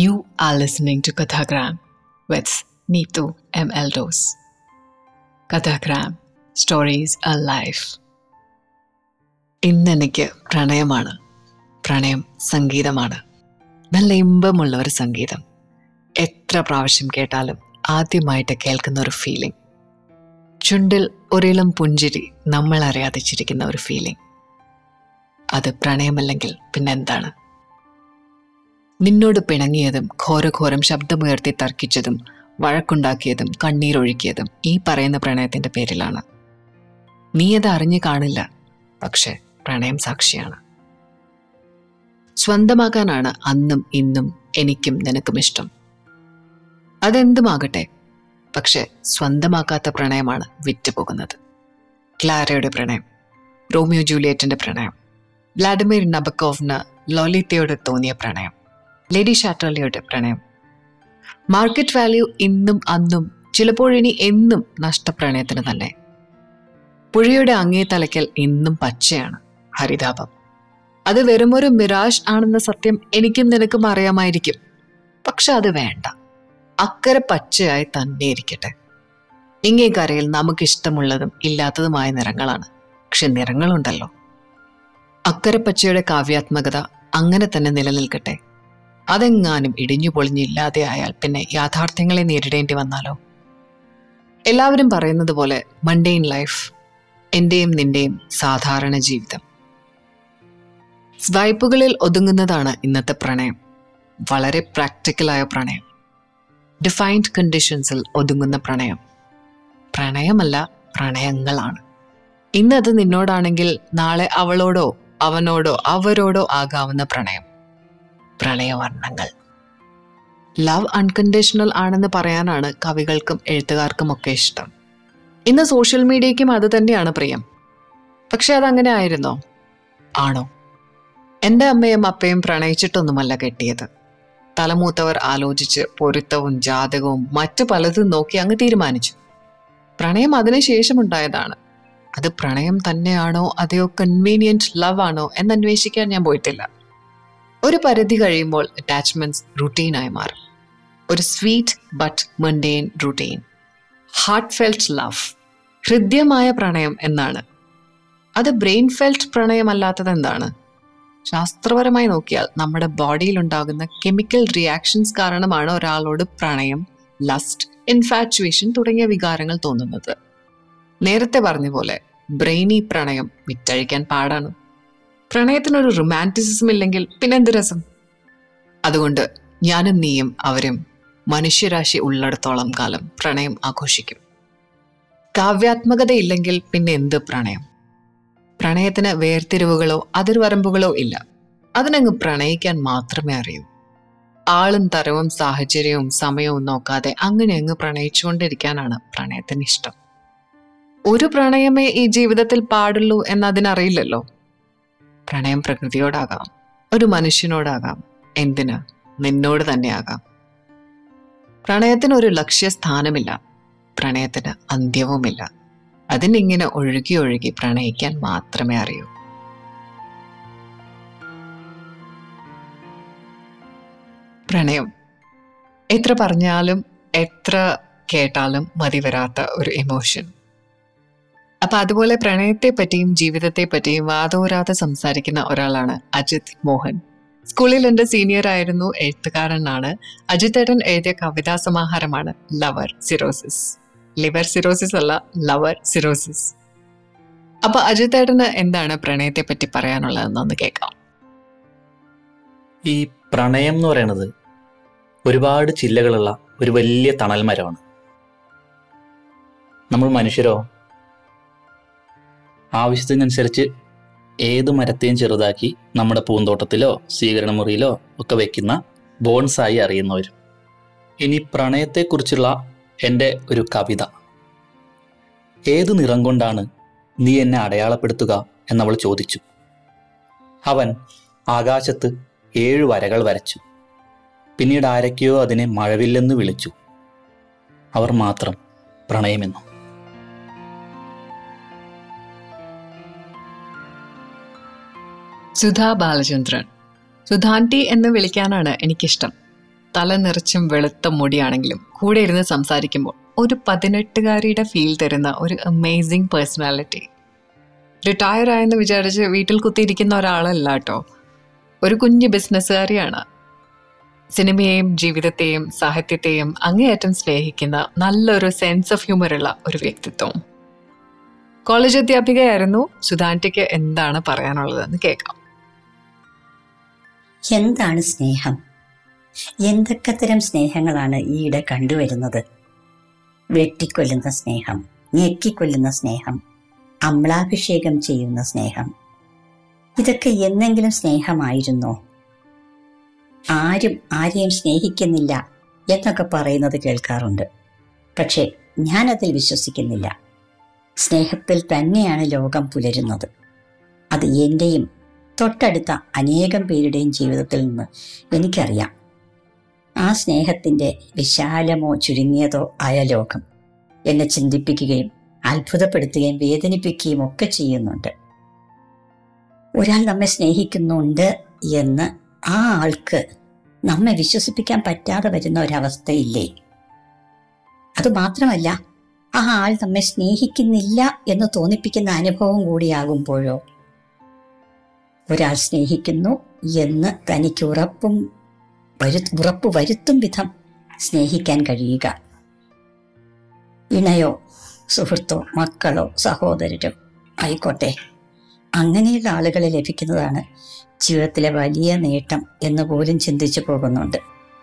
You are listening to Kathagram with Neetu M. Eldos. Kathagram, Stories Alive. ഇന്നെനിക്ക് പ്രണയമാണ്. പ്രണയം സംഗീതമാണ്. നല്ല ഇമ്പമുള്ള ഒരു സംഗീതം. എത്ര പ്രാവശ്യം കേട്ടാലും ആദ്യമായിട്ട് കേൾക്കുന്ന ഒരു ഫീലിംഗ്. ചുണ്ടിൽ ഒരിളം പുഞ്ചിരി നമ്മൾ അറിയാതെ ചിരിക്കുന്ന ഒരു ഫീലിംഗ്. അത് പ്രണയമല്ലെങ്കിൽ പിന്നെന്താണ്? നിന്നോട് പിണങ്ങിയതും ഘോരഘോരം ശബ്ദമുയർത്തി തർക്കിച്ചതും വഴക്കുണ്ടാക്കിയതും കണ്ണീരൊഴുക്കിയതും ഈ പറയുന്ന പ്രണയത്തിന്റെ പേരിലാണ്. നീ അത് അറിഞ്ഞു കാണില്ല, പക്ഷെ പ്രണയം സാക്ഷിയാണ്. സ്വന്തമാക്കാനാണ് അന്നും ഇന്നും എനിക്കും നിനക്കും ഇഷ്ടം. അതെന്തുമാകട്ടെ, പക്ഷെ സ്വന്തമാക്കാത്ത പ്രണയമാണ് വിറ്റുപോകുന്നത്. ക്ലാരയുടെ പ്രണയം, റോമിയോ ജൂലിയറ്റിന്റെ പ്രണയം, വ്ളാഡിമിർ നബക്കോവിന് ലോലിത്തയോട് തോന്നിയ പ്രണയം, ലേഡി ഷാറ്റർലിയുടെ പ്രണയം. മാർക്കറ്റ് വാല്യൂ ഇന്നും അന്നും ചിലപ്പോഴിനി എന്നും നഷ്ടപ്രണയത്തിന് തന്നെ. പുഴയുടെ അങ്ങേ തലയ്ക്കൽ ഇന്നും പച്ചയാണ് ഹരിതാപം. അത് വെറുമൊരു മിറാഷ് ആണെന്ന സത്യം എനിക്കും നിനക്കും അറിയാമായിരിക്കും. പക്ഷെ അത് വേണ്ട, അക്കരെ പച്ചയായി തന്നെ ഇരിക്കട്ടെ. ഇങ്ങേ കരയിൽ നമുക്കിഷ്ടമുള്ളതും ഇല്ലാത്തതുമായ നിറങ്ങളാണ്. പക്ഷെ നിറങ്ങളുണ്ടല്ലോ. അക്കരെ പച്ചയുടെ കാവ്യാത്മകത അങ്ങനെ തന്നെ നിലനിൽക്കട്ടെ. അതെങ്ങാനും ഇടിഞ്ഞു പൊളിഞ്ഞില്ലാതെ ആയാൽ പിന്നെ യാഥാർത്ഥ്യങ്ങളെ നേരിടേണ്ടി വന്നാലോ? എല്ലാവരും പറയുന്നത് പോലെ മണ്ടെയിൻ ലൈഫ്, എന്റെയും നിന്റെയും സാധാരണ ജീവിതം. സ്വൈപ്പുകളിൽ ഒതുങ്ങുന്നതാണ് ഇന്നത്തെ പ്രണയം. വളരെ പ്രാക്ടിക്കലായ പ്രണയം, ഡിഫൈൻഡ് കണ്ടീഷൻസിൽ ഒതുങ്ങുന്ന പ്രണയം. പ്രണയമല്ല, പ്രണയങ്ങളാണ്. ഇന്നത് നിന്നോടാണെങ്കിൽ നാളെ അവളോടോ അവനോടോ അവരോടോ ആകാവുന്ന പ്രണയം. പ്രണയവർണ്ണങ്ങൾ. ലവ് അൺകണ്ടീഷണൽ ആണെന്ന് പറയാനാണ് കവികൾക്കും എഴുത്തുകാർക്കും ഒക്കെ ഇഷ്ടം. ഇന്ന് സോഷ്യൽ മീഡിയയ്ക്കും അത് തന്നെയാണ് പ്രിയം. പക്ഷെ അതങ്ങനെ ആയിരുന്നോ? ആണോ? എൻ്റെ അമ്മയും അപ്പയും പ്രണയിച്ചിട്ടൊന്നുമല്ല കെട്ടിയത്. തലമൂത്തവർ ആലോചിച്ച് പൊരുത്തവും ജാതകവും മറ്റു പലതും നോക്കി അങ്ങ് തീരുമാനിച്ചു. പ്രണയം അതിനുശേഷമുണ്ടായതാണ്. അത് പ്രണയം തന്നെയാണോ അതെയോ കൺവീനിയൻറ്റ് ലവ് ആണോ എന്നന്വേഷിക്കാൻ ഞാൻ പോയിട്ടില്ല. ഒരു പരിധി കഴിയുമ്പോൾ അറ്റാച്ച്മെന്റ്സ് റുട്ടീനായി മാറും. ഒരു sweet but mundane routine. Heartfelt love, ഹൃദ്യമായ പ്രണയം എന്നാണ്. അത് ബ്രെയിൻ ഫെൽറ്റ് പ്രണയമല്ലാത്തത് എന്താണ്? ശാസ്ത്രപരമായി നോക്കിയാൽ നമ്മുടെ ബോഡിയിൽ ഉണ്ടാകുന്ന കെമിക്കൽ റിയാക്ഷൻസ് കാരണമാണ് ഒരാളോട് പ്രണയം, ലസ്റ്റ്, ഇൻഫാച്വേഷൻ തുടങ്ങിയ വികാരങ്ങൾ തോന്നുന്നത്. നേരത്തെ പറഞ്ഞ പോലെ ബ്രെയിനി പ്രണയം വിറ്റഴിക്കാൻ പാടാണ്. പ്രണയത്തിനൊരു റൊമാൻറ്റിസിസം ഇല്ലെങ്കിൽ പിന്നെന്ത് രസം? അതുകൊണ്ട് ഞാനും നീയും അവരും മനുഷ്യരാശി ഉള്ളിടത്തോളം കാലം പ്രണയം ആഘോഷിക്കും. കാവ്യാത്മകതയില്ലെങ്കിൽ പിന്നെ എന്ത് പ്രണയം? പ്രണയത്തിന് വേർതിരിവുകളോ അതിർവരമ്പുകളോ ഇല്ല. അതിനങ്ങ് പ്രണയിക്കാൻ മാത്രമേ അറിയൂ. ആളും തരവും സാഹചര്യവും സമയവും നോക്കാതെ അങ്ങനെ അങ്ങ് പ്രണയിച്ചുകൊണ്ടിരിക്കാനാണ് പ്രണയത്തിന് ഇഷ്ടം. ഒരു പ്രണയമേ ഈ ജീവിതത്തിൽ പാടുള്ളൂ എന്നതിനറിയില്ലല്ലോ. പ്രണയം പ്രകൃതിയോടാകാം, ഒരു മനുഷ്യനോടാകാം, എന്തിന് നിന്നോട് തന്നെ ആകാം. പ്രണയത്തിന് ഒരു ലക്ഷ്യസ്ഥാനമില്ല, പ്രണയത്തിന് അന്ത്യവുമില്ല. അതിനിങ്ങനെ ഒഴുകി ഒഴുകി പ്രണയിക്കാൻ മാത്രമേ അറിയൂ. പ്രണയം എത്ര പറഞ്ഞാലും എത്ര കേട്ടാലും മതി വരാത്ത ഒരു ഇമോഷൻ. അപ്പൊ അതുപോലെ പ്രണയത്തെ പറ്റിയും ജീവിതത്തെ പറ്റിയും വാതോരാതെ സംസാരിക്കുന്ന ഒരാളാണ് അജിത് മോഹൻ. സ്കൂളിൽ എൻ്റെ സീനിയർ ആയിരുന്നു, എഴുത്തുകാരനാണ്. അജിത് ഏട്ടൻ എഴുതിയ കവിതാ സമാഹാരമാണ് ലവർ സിറോസിസ്. ലിവർ സിറോസിസ് അല്ല, ലവർ സിറോസിസ്. അപ്പൊ അജിത് ഏട്ടന് എന്താണ് പ്രണയത്തെ പറ്റി പറയാനുള്ളതെന്നൊന്ന് കേൾക്കാം. ഈ പ്രണയം എന്ന് പറയുന്നത് ഒരുപാട് ചില്ലകളുള്ള ഒരു വലിയ തണൽ മരമാണ്. നമ്മൾ മനുഷ്യരോ ആവശ്യത്തിനനുസരിച്ച് ഏത് മരത്തെയും ചെറുതാക്കി നമ്മുടെ പൂന്തോട്ടത്തിലോ സ്വീകരണ മുറിയിലോ ഒക്കെ വയ്ക്കുന്ന ബോൺസായി അറിയുന്നവരും. ഇനി പ്രണയത്തെക്കുറിച്ചുള്ള എൻ്റെ ഒരു കവിത. ഏതു നിറം കൊണ്ടാണ് നീ എന്നെ അടയാളപ്പെടുത്തുക എന്നവൾ ചോദിച്ചു. അവൻ ആകാശത്ത് 7 വരകൾ വരച്ചു. പിന്നീട് ആരൊക്കെയോ അതിനെ മഴവില്ലെന്ന് വിളിച്ചു. അവർ മാത്രം പ്രണയമെന്നു. സുധാ ബാലചന്ദ്രൻ. സുധാന്റി എന്ന് വിളിക്കാനാണ് എനിക്കിഷ്ടം. തല നിറച്ചും വെളുത്ത മുടിയാണെങ്കിലും കൂടെ ഇരുന്ന് സംസാരിക്കുമ്പോൾ ഒരു 18-കാരിയുടെ ഫീൽ തരുന്ന ഒരു അമേസിങ് പേഴ്സണാലിറ്റി. റിട്ടയർ ആയെന്ന് വിചാരിച്ച് വീട്ടിൽ കുത്തിയിരിക്കുന്ന ഒരാളല്ല കേട്ടോ, ഒരു കുഞ്ഞു ബിസിനസ്സുകാരിയാണ്. സിനിമയെയും ജീവിതത്തെയും സാഹിത്യത്തെയും അങ്ങേയറ്റം സ്നേഹിക്കുന്ന നല്ലൊരു സെൻസ് ഓഫ് ഹ്യൂമറുള്ള ഒരു വ്യക്തിത്വം. കോളേജ് അധ്യാപികയായിരുന്നു. സുധാന്റിക്ക് എന്താണ് പറയാനുള്ളതെന്ന് കേൾക്കാം. എന്താണ് സ്നേഹം? എന്തൊക്കെ തരം സ്നേഹങ്ങളാണ് ഈയിടെ കണ്ടുവരുന്നത്? വെട്ടിക്കൊല്ലുന്ന സ്നേഹം, ഞെക്കിക്കൊല്ലുന്ന സ്നേഹം, അമ്ലാഭിഷേകം ചെയ്യുന്ന സ്നേഹം. ഇതൊക്കെ എന്നെങ്കിലും സ്നേഹമായിരുന്നോ? ആരും ആരെയും സ്നേഹിക്കുന്നില്ല എന്നൊക്കെ പറയുന്നത് കേൾക്കാറുണ്ട്. പക്ഷേ ഞാനതിൽ വിശ്വസിക്കുന്നില്ല. സ്നേഹത്തിൽ തന്നെയാണ് ലോകം പുലരുന്നത്. അത് എൻ്റെയും തൊട്ടടുത്ത അനേകം പേരുടെയും ജീവിതത്തിൽ നിന്ന് എനിക്കറിയാം. ആ സ്നേഹത്തിൻ്റെ വിശാലമോ ചുരുങ്ങിയതോ ആയ ലോകം എന്നെ ചിന്തിപ്പിക്കുകയും അത്ഭുതപ്പെടുത്തുകയും വേദനിപ്പിക്കുകയും ഒക്കെ ചെയ്യുന്നുണ്ട്. ഒരാൾ നമ്മെ സ്നേഹിക്കുന്നുണ്ട് എന്ന് ആ ആൾക്ക് നമ്മെ വിശ്വസിപ്പിക്കാൻ പറ്റാതെ വരുന്ന ഒരവസ്ഥയില്ലേ? അതുമാത്രമല്ല, ആ ആൾ നമ്മെ സ്നേഹിക്കുന്നില്ല എന്ന് തോന്നിപ്പിക്കുന്ന അനുഭവം കൂടിയാകുമ്പോഴോ? ഒരാൾ സ്നേഹിക്കുന്നു എന്ന് തനിക്ക് ഉറപ്പ് വരുത്തും വിധം സ്നേഹിക്കാൻ കഴിയുക. ഇണയോ സുഹൃത്തോ മക്കളോ സഹോദരരോ ആയിക്കോട്ടെ, അങ്ങനെയുള്ള ആളുകളെ ലഭിക്കുന്നതാണ് ജീവിതത്തിലെ വലിയ നേട്ടം എന്ന് പോലും ചിന്തിച്ചു പോകുന്നുണ്ട്.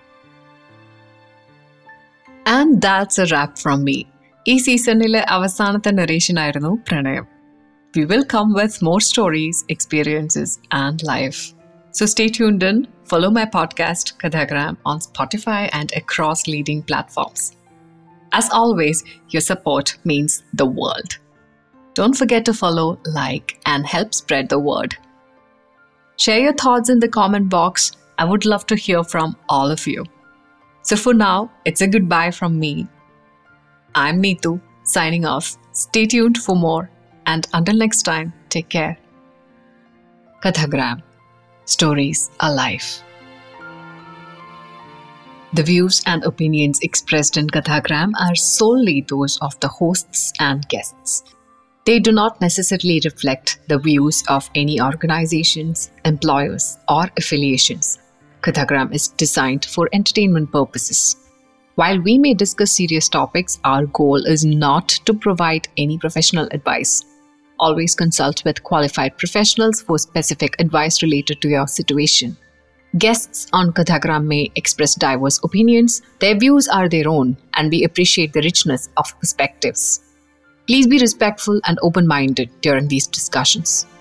And that's a wrap from me. ഈ സീസണിലെ അവസാനത്തെ നറേഷൻ ആയിരുന്നു പ്രണയം. We will come with more stories, experiences, and life. So stay tuned in. Follow my podcast, Kathagram, on Spotify and across leading platforms. As always, your support means the world. Don't forget to follow, like, and help spread the word. Share your thoughts in the comment box. I would love to hear from all of you. So for now, it's a goodbye from me. I'm Neetu, signing off. Stay tuned for more. And until next time, take care. Kathagram. Stories are life. The views and opinions expressed in Kathagram are solely those of the hosts and guests. They do not necessarily reflect the views of any organizations, employers, or affiliations. Kathagram is designed for entertainment purposes. While we may discuss serious topics, our goal is not to provide any professional advice. Always consult with qualified professionals for specific advice related to your situation. Guests on Kathagram may express diverse opinions. Their views are their own, and we appreciate the richness of perspectives. Please be respectful and open-minded during these discussions.